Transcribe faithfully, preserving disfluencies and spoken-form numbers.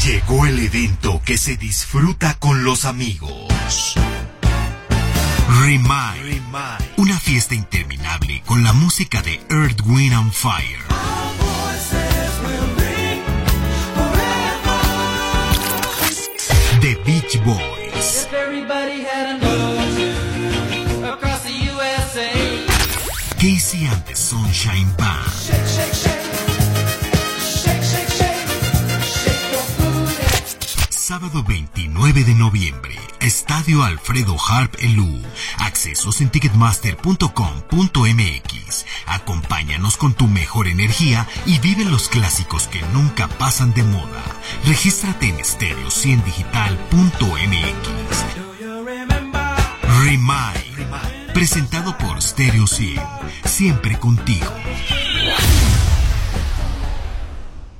Llegó el evento que se disfruta con los amigos. Remind, una fiesta interminable con la música de Earth, Wind and Fire. The Beach Boys. Casey and the Sunshine Band. Sábado veintinueve de noviembre, Estadio Alfredo Harp Elú. Accesos en ticketmaster punto com punto m x. Acompáñanos con tu mejor energía y vive los clásicos que nunca pasan de moda. Regístrate en stereo cien digital punto m x. Remind, presentado por Stereo cien, siempre contigo.